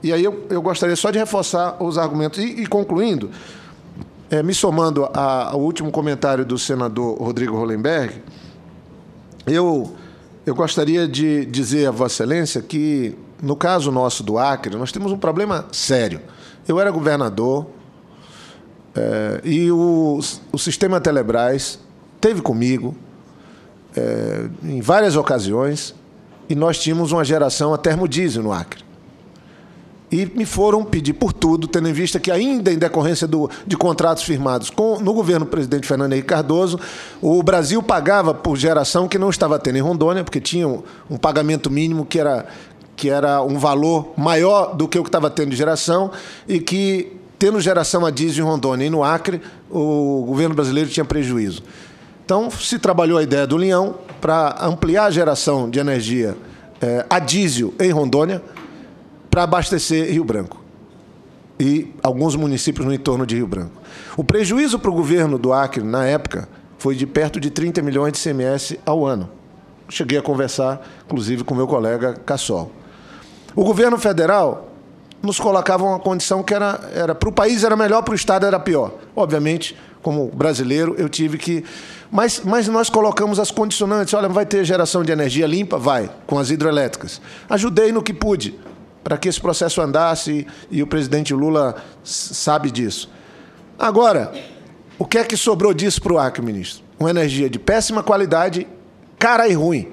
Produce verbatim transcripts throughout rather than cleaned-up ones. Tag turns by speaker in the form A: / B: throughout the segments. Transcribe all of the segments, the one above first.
A: E aí eu, eu gostaria só de reforçar os argumentos. E, e concluindo, é, me somando a, ao último comentário do senador Rodrigo Hollenberg, eu, eu gostaria de dizer a Vossa Excelência que, no caso nosso do Acre, nós temos um problema sério. Eu era governador é, e o, o sistema Telebrás esteve comigo é, em várias ocasiões e nós tínhamos uma geração a termodiesel no Acre. E me foram pedir por tudo, tendo em vista que ainda em decorrência do, de contratos firmados com, no governo do presidente Fernando Henrique Cardoso, o Brasil pagava por geração que não estava tendo em Rondônia, porque tinha um, um pagamento mínimo que era, que era um valor maior do que o que estava tendo de geração e que, tendo geração a diesel em Rondônia e no Acre, o governo brasileiro tinha prejuízo. Então, se trabalhou a ideia do Leão para ampliar a geração de energia eh, a diesel em Rondônia, para abastecer Rio Branco e alguns municípios no entorno de Rio Branco. O prejuízo para o governo do Acre, na época, foi de perto de trinta milhões de I C M S ao ano. Cheguei a conversar, inclusive, com meu colega Cassol. O governo federal nos colocava uma condição que era, era para o país era melhor, para o Estado era pior. Obviamente, como brasileiro, eu tive que... Mas, mas nós colocamos as condicionantes. Olha, vai ter geração de energia limpa? Vai, com as hidrelétricas. Ajudei no que pude, para que esse processo andasse, e o presidente Lula sabe disso. Agora, o que é que sobrou disso para o Acre, ministro? Uma energia de péssima qualidade, cara e ruim.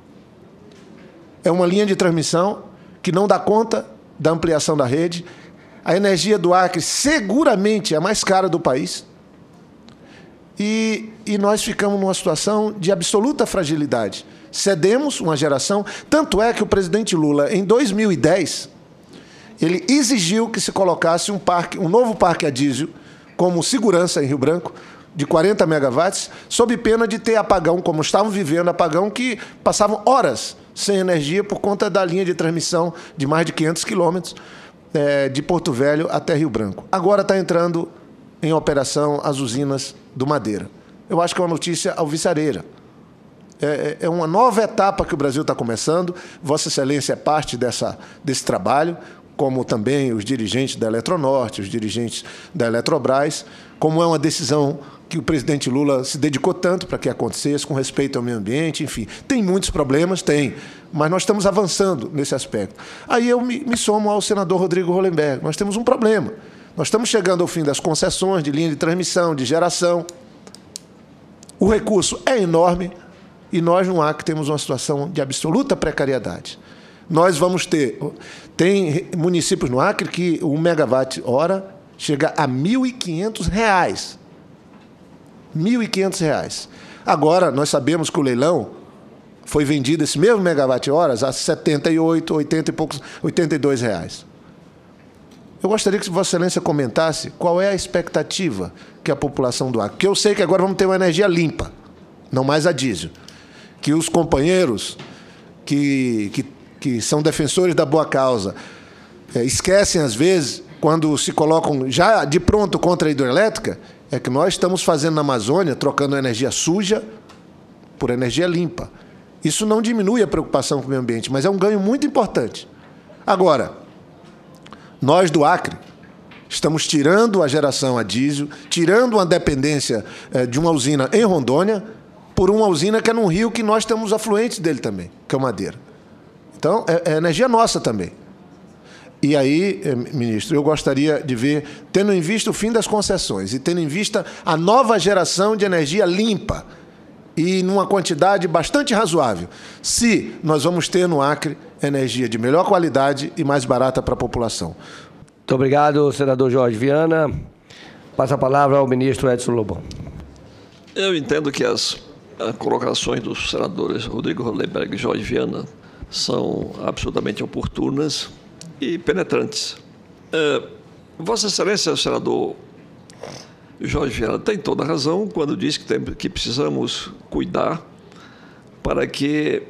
A: É uma linha de transmissão que não dá conta da ampliação da rede. A energia do Acre seguramente é a mais cara do país. E, e nós ficamos numa situação de absoluta fragilidade. Cedemos uma geração, tanto é que o presidente Lula, em dois mil e dez, ele exigiu que se colocasse um, parque, um novo parque a diesel como segurança em Rio Branco, de quarenta megawatts, sob pena de ter apagão, como estavam vivendo apagão, que passavam horas sem energia por conta da linha de transmissão de mais de quinhentos quilômetros é, de Porto Velho até Rio Branco. Agora está entrando em operação as usinas do Madeira. Eu acho que é uma notícia alvissareira. É uma nova etapa que o Brasil está começando. Vossa Excelência é parte dessa, desse trabalho, como também os dirigentes da Eletronorte, os dirigentes da Eletrobras, como é uma decisão que o presidente Lula se dedicou tanto para que acontecesse, com respeito ao meio ambiente, enfim. Tem muitos problemas? Tem, mas nós estamos avançando nesse aspecto. Aí eu me, me somo ao senador Rodrigo Hollenberg. Nós temos um problema. Nós estamos chegando ao fim das concessões de linha de transmissão, de geração. O recurso é enorme, e nós, no Acre, temos uma situação de absoluta precariedade. Nós vamos ter... Tem municípios no Acre que o megawatt-hora chega a mil e quinhentos reais. mil e quinhentos reais. Agora, nós sabemos que o leilão foi vendido, esse mesmo megawatt-horas, a setenta e oito, oitenta e poucos, oitenta e dois reais. Eu gostaria que Vossa Excelência comentasse qual é a expectativa que a população do Acre... Porque eu sei que agora vamos ter uma energia limpa, não mais a diesel. Que os companheiros que, que, que são defensores da boa causa é, esquecem, às vezes, quando se colocam já de pronto contra a hidrelétrica, é que nós estamos fazendo na Amazônia, trocando energia suja por energia limpa. Isso não diminui a preocupação com o meio ambiente, mas é um ganho muito importante. Agora, nós do Acre estamos tirando a geração a diesel, tirando uma dependência é, de uma usina em Rondônia, por uma usina que é num rio que nós temos afluentes dele também, que é o Madeira. Então, é, é energia nossa também. E aí, ministro, eu gostaria de ver, tendo em vista o fim das concessões e tendo em vista a nova geração de energia limpa e numa quantidade bastante razoável, se nós vamos ter no Acre energia de melhor qualidade e mais barata para a população.
B: Muito obrigado, senador Jorge Viana. Passa a palavra ao ministro Edson Lobão.
C: Eu entendo que as As colocações dos senadores Rodrigo Hollenberg e Jorge Viana são absolutamente oportunas e penetrantes. É, Vossa Excelência, o senador Jorge Viana, tem toda a razão quando diz que, tem, que precisamos cuidar para que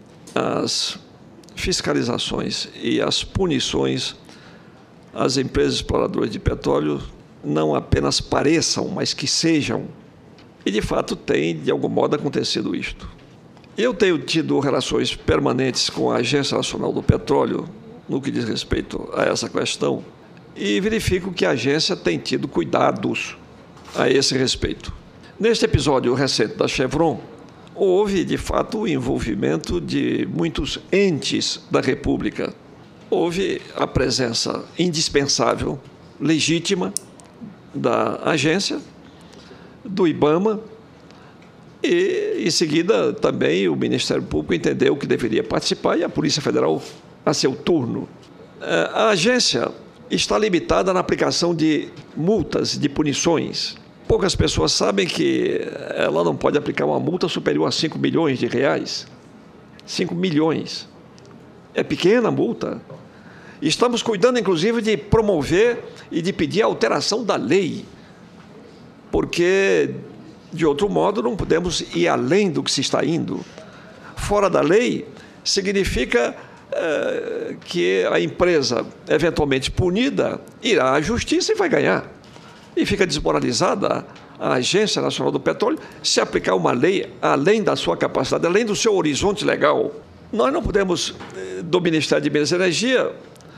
C: as fiscalizações e as punições às empresas exploradoras de petróleo não apenas pareçam, mas que sejam. E, de fato, tem, de algum modo, acontecido isto. Eu tenho tido relações permanentes com a Agência Nacional do Petróleo no que diz respeito a essa questão e verifico que a agência tem tido cuidados a esse respeito. Neste episódio recente da Chevron, houve, de fato, o envolvimento de muitos entes da República. Houve a presença indispensável, legítima, da agência, do IBAMA, e, em seguida, também o Ministério Público entendeu que deveria participar e a Polícia Federal a seu turno. A agência está limitada na aplicação de multas, de punições. Poucas pessoas sabem que ela não pode aplicar uma multa superior a cinco milhões de reais. cinco milhões. É pequena a multa. Estamos cuidando, inclusive, de promover e de pedir a alteração da lei, porque, de outro modo, não podemos ir além do que se está indo. Fora da lei significa é, que a empresa, eventualmente punida, irá à justiça e vai ganhar. E fica desmoralizada a Agência Nacional do Petróleo se aplicar uma lei além da sua capacidade, além do seu horizonte legal. Nós não podemos, do Ministério de Minas e Energia,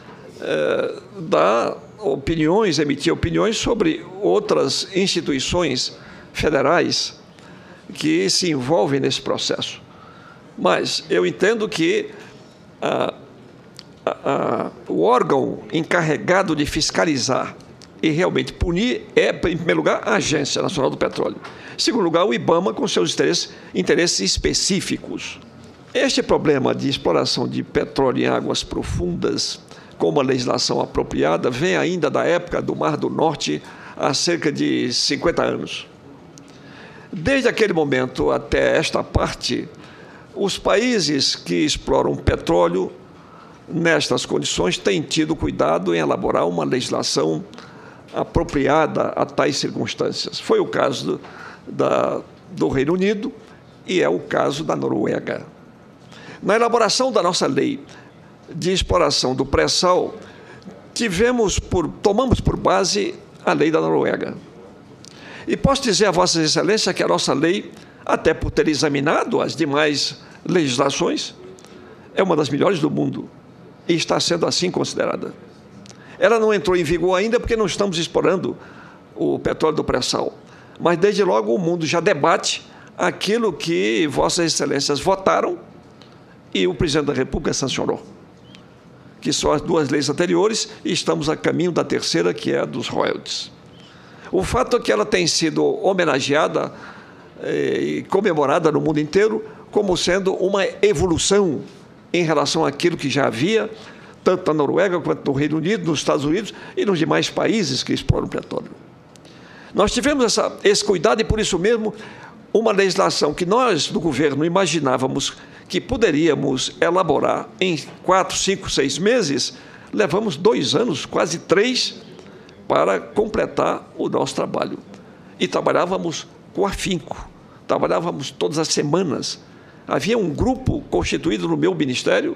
C: é, dar opiniões, emitir opiniões sobre outras instituições federais que se envolvem nesse processo. Mas eu entendo que a, a, a, o órgão encarregado de fiscalizar e realmente punir é, em primeiro lugar, a Agência Nacional do Petróleo. Em segundo lugar, o IBAMA, com seus interesses, interesses específicos. Este problema de exploração de petróleo em águas profundas, com uma legislação apropriada, vem ainda da época do Mar do Norte, há cerca de cinquenta anos. Desde aquele momento até esta parte, os países que exploram petróleo nestas condições têm tido cuidado em elaborar uma legislação apropriada a tais circunstâncias. Foi o caso do, da, do Reino Unido e é o caso da Noruega. Na elaboração da nossa lei de exploração do pré-sal, tivemos por, tomamos por base a lei da Noruega. E posso dizer a Vossas Excelências que a nossa lei, até por ter examinado as demais legislações, é uma das melhores do mundo e está sendo assim considerada. Ela não entrou em vigor ainda porque não estamos explorando o petróleo do pré-sal, mas desde logo o mundo já debate aquilo que Vossas Excelências votaram e o Presidente da República sancionou, que são as duas leis anteriores, e estamos a caminho da terceira, que é a dos royalties. O fato é que ela tem sido homenageada e comemorada no mundo inteiro como sendo uma evolução em relação àquilo que já havia, tanto na Noruega quanto no Reino Unido, nos Estados Unidos e nos demais países que exploram petróleo. Nós tivemos essa, esse cuidado e, por isso mesmo, uma legislação que nós, do governo, imaginávamos que poderíamos elaborar em quatro, cinco, seis meses, levamos dois anos, quase três, para completar o nosso trabalho. E trabalhávamos com afinco, trabalhávamos todas as semanas. Havia um grupo constituído no meu ministério,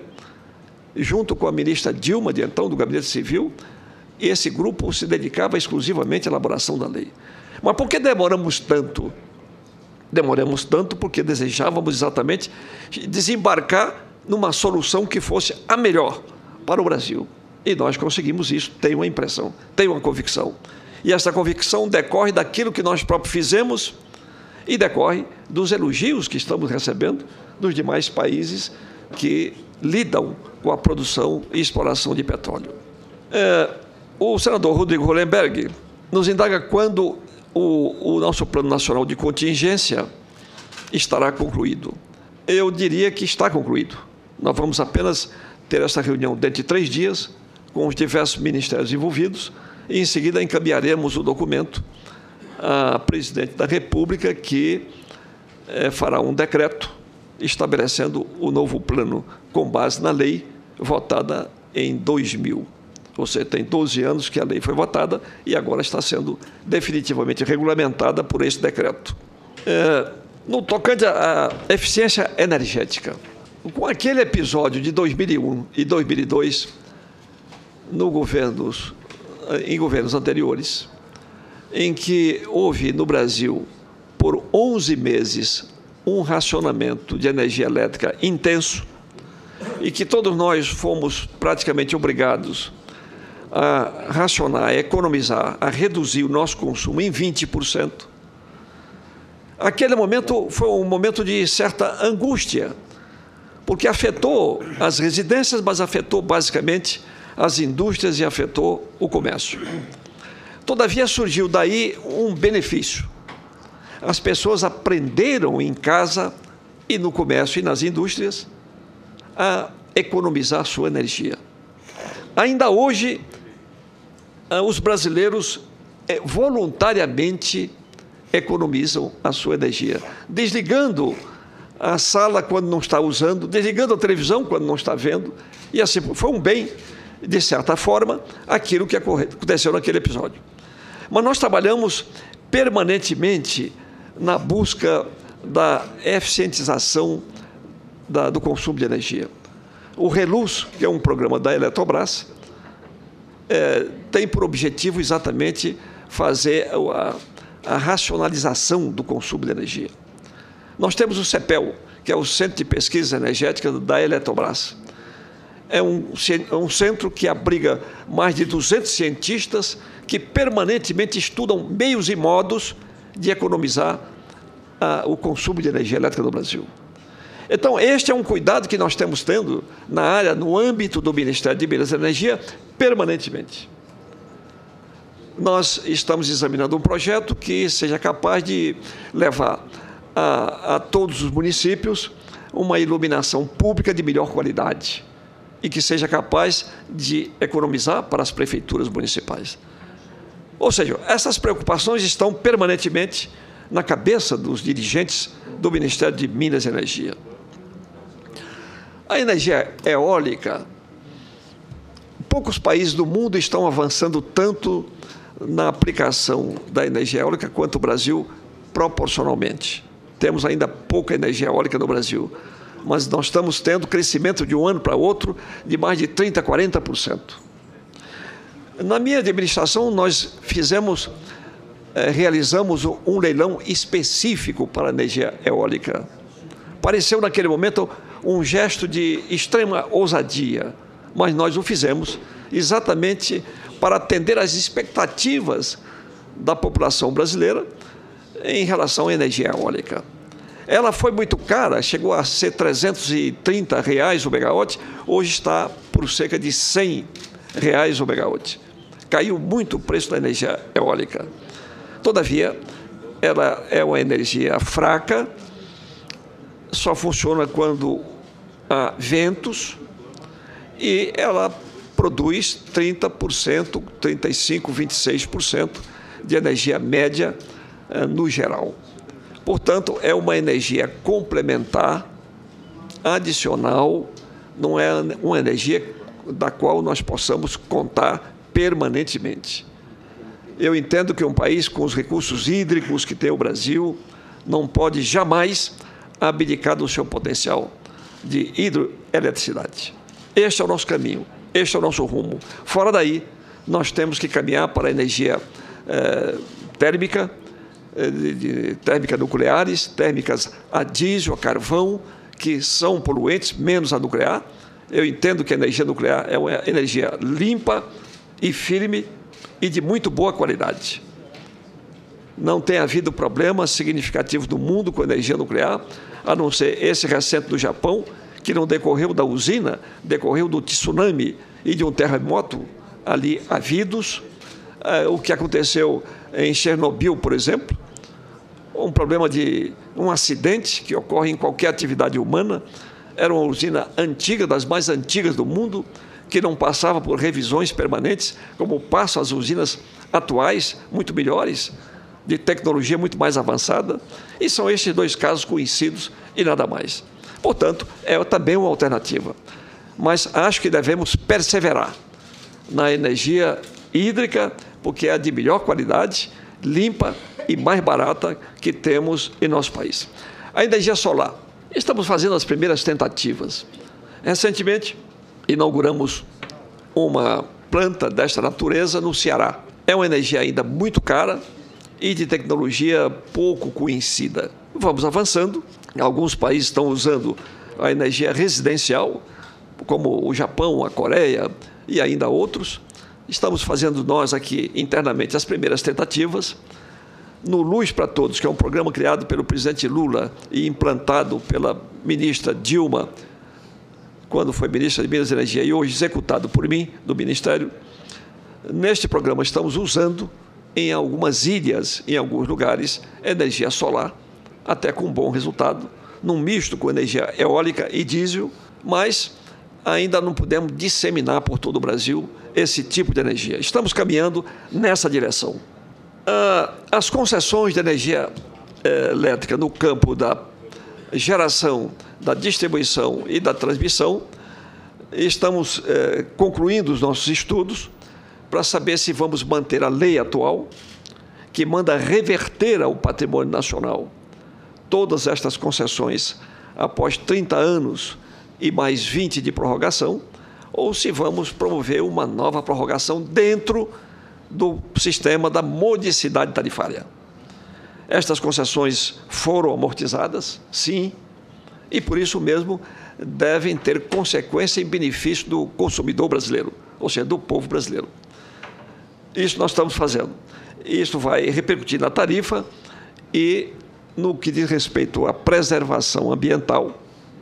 C: junto com a ministra Dilma, de então, do Gabinete Civil, e esse grupo se dedicava exclusivamente à elaboração da lei. Mas por que demoramos tanto? Demoramos tanto porque desejávamos exatamente desembarcar numa solução que fosse a melhor para o Brasil. E nós conseguimos isso, tenho uma impressão, tenho uma convicção. E essa convicção decorre daquilo que nós próprios fizemos e decorre dos elogios que estamos recebendo dos demais países que lidam com a produção e exploração de petróleo. É, o senador Rodrigo Hollenberg nos indaga quando o, o nosso Plano Nacional de Contingência estará concluído. Eu diria que está concluído. Nós vamos apenas ter essa reunião dentro de três dias com os diversos ministérios envolvidos e, em seguida, encaminharemos o documento à Presidente da República, que é, fará um decreto estabelecendo o novo plano com base na lei votada em dois mil. Ou seja, tem doze anos que a lei foi votada e agora está sendo definitivamente regulamentada por esse decreto. É, no tocante à eficiência energética, com aquele episódio de dois mil e um e dois mil e dois, no governos, em governos anteriores, em que houve no Brasil, por onze meses, um racionamento de energia elétrica intenso, e que todos nós fomos praticamente obrigados a racionar, a economizar, a reduzir o nosso consumo em vinte por cento, aquele momento foi um momento de certa angústia, porque afetou as residências, mas afetou basicamente as indústrias e afetou o comércio. Todavia, surgiu daí um benefício. As pessoas aprenderam em casa e no comércio e nas indústrias a economizar sua energia. Ainda hoje, os brasileiros voluntariamente economizam a sua energia, desligando a sala quando não está usando, desligando a televisão quando não está vendo, e assim foi um bem, de certa forma, aquilo que aconteceu naquele episódio. Mas nós trabalhamos permanentemente na busca da eficientização da, do consumo de energia. O Reluz, que é um programa da Eletrobras, é, tem por objetivo exatamente fazer a, a racionalização do consumo de energia. Nós temos o CEPEL, que é o Centro de Pesquisa Energética da Eletrobras. É um, um centro que abriga mais de duzentos cientistas que permanentemente estudam meios e modos de economizar a, o consumo de energia elétrica no Brasil. Então, este é um cuidado que nós temos tendo na área, no âmbito do Ministério de Minas e Energia, permanentemente. Nós estamos examinando um projeto que seja capaz de levar a, a todos os municípios uma iluminação pública de melhor qualidade e que seja capaz de economizar para as prefeituras municipais. Ou seja, essas preocupações estão permanentemente na cabeça dos dirigentes do Ministério de Minas e Energia. A energia eólica, poucos países do mundo estão avançando tanto na aplicação da energia eólica quanto o Brasil proporcionalmente. Temos ainda pouca energia eólica no Brasil, mas nós estamos tendo crescimento de um ano para outro de mais de trinta por cento, quarenta por cento. Na minha administração, nós fizemos, eh, realizamos um leilão específico para a energia eólica. Pareceu, naquele momento, um gesto de extrema ousadia, mas nós o fizemos exatamente para atender às expectativas da população brasileira em relação à energia eólica. Ela foi muito cara, chegou a ser trezentos e trinta reais o megawatt, hoje está por cerca de cem reais o megawatt. Caiu muito o preço da energia eólica. Todavia, ela é uma energia fraca, só funciona quando há ventos e ela produz trinta por cento, trinta e cinco por cento, vinte e seis por cento de energia média no geral. Portanto, é uma energia complementar, adicional, não é uma energia da qual nós possamos contar permanentemente. Eu entendo que um país com os recursos hídricos que tem o Brasil não pode jamais abdicar do seu potencial de hidroeletricidade. Este é o nosso caminho, este é o nosso rumo. Fora daí, nós temos que caminhar para a energia eh, térmica, De, de térmica nucleares, térmicas a diesel, a carvão, que são poluentes, menos a nuclear. Eu entendo que a energia nuclear é uma energia limpa e firme e de muito boa qualidade. Não tem havido problemas significativos no mundo com a energia nuclear, a não ser esse recente do Japão, que não decorreu da usina, decorreu do tsunami e de um terremoto ali havidos. O que aconteceu em Chernobyl, por exemplo, um problema de um acidente que ocorre em qualquer atividade humana. Era uma usina antiga, das mais antigas do mundo, que não passava por revisões permanentes, como passam as usinas atuais, muito melhores, de tecnologia muito mais avançada, e são estes dois casos conhecidos e nada mais. Portanto, é também uma alternativa. Mas acho que devemos perseverar na energia hídrica, porque é a de melhor qualidade, limpa e mais barata que temos em nosso país. A energia solar. Estamos fazendo as primeiras tentativas. Recentemente, inauguramos uma planta desta natureza no Ceará. É uma energia ainda muito cara e de tecnologia pouco conhecida. Vamos avançando. Alguns países estão usando a energia residencial, como o Japão, a Coreia e ainda outros. Estamos fazendo nós aqui internamente as primeiras tentativas. No Luz para Todos, que é um programa criado pelo presidente Lula e implantado pela ministra Dilma, quando foi ministra de Minas e Energia, e hoje executado por mim, do Ministério. Neste programa estamos usando, em algumas ilhas, em alguns lugares, energia solar, até com bom resultado, num misto com energia eólica e diesel, mas ainda não podemos disseminar por todo o Brasil esse tipo de energia. Estamos caminhando nessa direção. As concessões de energia elétrica no campo da geração, da distribuição e da transmissão, estamos concluindo os nossos estudos para saber se vamos manter a lei atual, que manda reverter ao patrimônio nacional todas estas concessões após trinta anos e mais vinte de prorrogação, ou se vamos promover uma nova prorrogação dentro do sistema da modicidade tarifária. Estas concessões foram amortizadas, sim, e por isso mesmo devem ter consequência em benefício do consumidor brasileiro, ou seja, do povo brasileiro. Isso nós estamos fazendo. Isso vai repercutir na tarifa e no que diz respeito à preservação ambiental.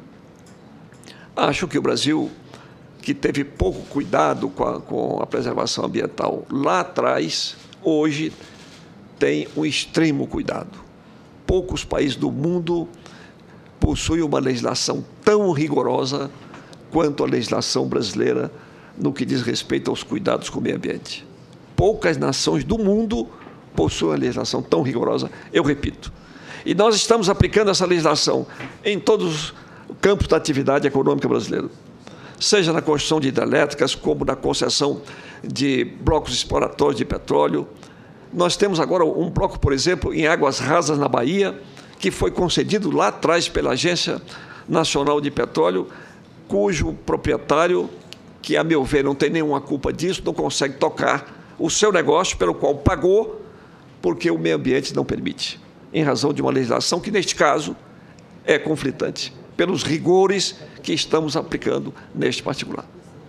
C: Acho que o Brasil, que teve pouco cuidado com a, com a preservação ambiental lá atrás, hoje tem um extremo cuidado. Poucos países do mundo possuem uma legislação tão rigorosa quanto a legislação brasileira no que diz respeito aos cuidados com o meio ambiente. Poucas nações do mundo possuem uma legislação tão rigorosa, eu repito. E nós estamos aplicando essa legislação em todos os campos da atividade econômica brasileira, seja na construção de hidrelétricas, como na concessão de blocos exploratórios de petróleo. Nós temos agora um bloco, por exemplo, em Águas Rasas, na Bahia, que foi concedido lá atrás pela Agência Nacional de Petróleo, cujo proprietário, que, a meu ver, não tem nenhuma culpa disso, não consegue tocar o seu negócio, pelo qual pagou, porque o meio ambiente não permite, em razão de uma legislação que, neste caso, é conflitante, pelos rigores que estamos aplicando neste particular.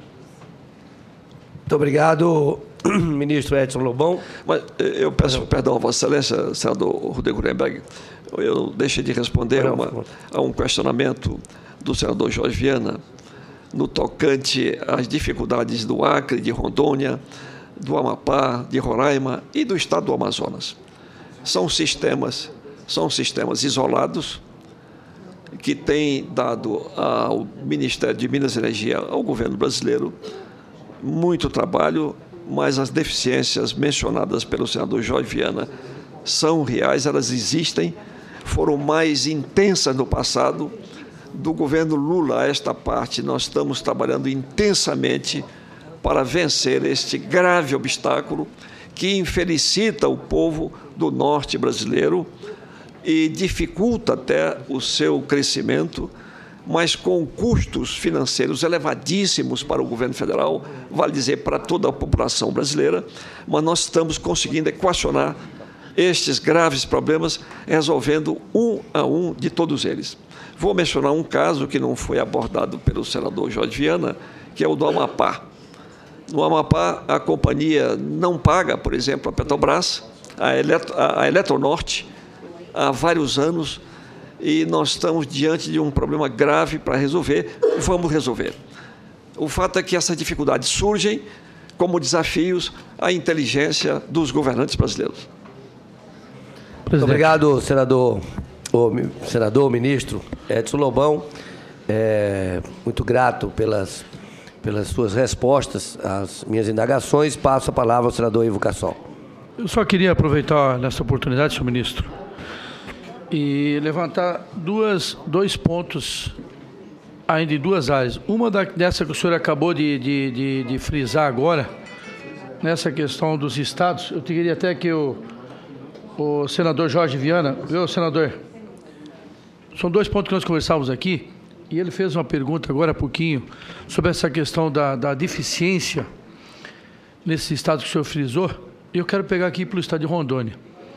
B: Muito obrigado, ministro Edson Lobão.
C: Mas eu peço não. perdão a Vossa Excelência, senador Rodrigo Hollenberg, eu deixei de responder
B: não,
C: uma, a um questionamento do senador Jorge Viana no tocante às dificuldades do Acre, de Rondônia, do Amapá, de Roraima e do estado do Amazonas. São sistemas, são sistemas isolados, que tem dado ao Ministério de Minas e Energia, ao governo brasileiro, muito trabalho, mas as deficiências mencionadas pelo senador Jorge Viana são reais, elas existem, foram mais intensas no passado. Do governo Lula a esta parte, nós estamos trabalhando intensamente para vencer este grave obstáculo que infelicita o povo do norte brasileiro e dificulta até o seu crescimento, mas com custos financeiros elevadíssimos para o governo federal, vale dizer, para toda a população brasileira, mas nós estamos conseguindo equacionar estes graves problemas, resolvendo um a um de todos eles. Vou mencionar um caso que não foi abordado pelo senador Jorge Viana, que é o do Amapá. No Amapá, a companhia não paga, por exemplo, a Petrobras, a, Eletro, a Eletronorte, há vários anos, e nós estamos diante de um problema grave para resolver. Vamos resolver. O fato é que essas dificuldades surgem como desafios à inteligência dos governantes brasileiros.
B: Muito obrigado, senador, o senador, ministro Edson Lobão. É, muito grato pelas, pelas suas respostas às minhas indagações. Passo a palavra ao senador Ivo Cassol.
D: Eu só queria aproveitar nessa oportunidade, senhor ministro, e levantar duas, dois pontos ainda em duas áreas. Uma da, dessa que o senhor acabou de, de, de, de frisar agora, nessa questão dos estados. Eu queria até que o, o senador Jorge Viana, viu, senador? São dois pontos que nós conversávamos aqui, e ele fez uma pergunta agora há pouquinho sobre essa questão da, da deficiência nesse estado que o senhor frisou. E eu quero pegar aqui pelo estado de Rondônia.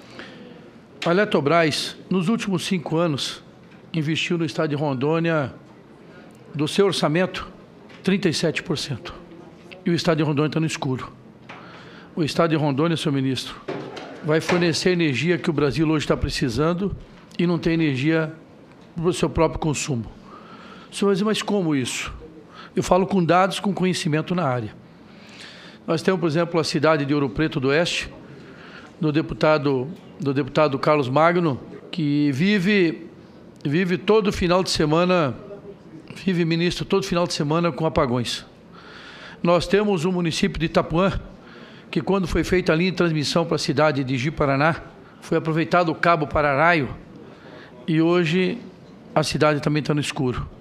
D: A Eletrobras, nos últimos cinco anos, investiu no estado de Rondônia, do seu orçamento, trinta e sete por cento. E o estado de Rondônia está no escuro. O estado de Rondônia, senhor ministro, vai fornecer a energia que o Brasil hoje está precisando e não tem energia para o seu próprio consumo. Senhor, mas como isso? Eu falo com dados, com conhecimento na área. Nós temos, por exemplo, a cidade de Ouro Preto do Oeste, do deputado, do deputado Carlos Magno, que vive, vive todo final de semana, vive, ministro, todo final de semana com apagões. Nós temos o município de Itapuã, que quando foi feita a linha de transmissão para a cidade de Ji-Paraná, foi aproveitado o cabo Pararaio e hoje a cidade também está no escuro.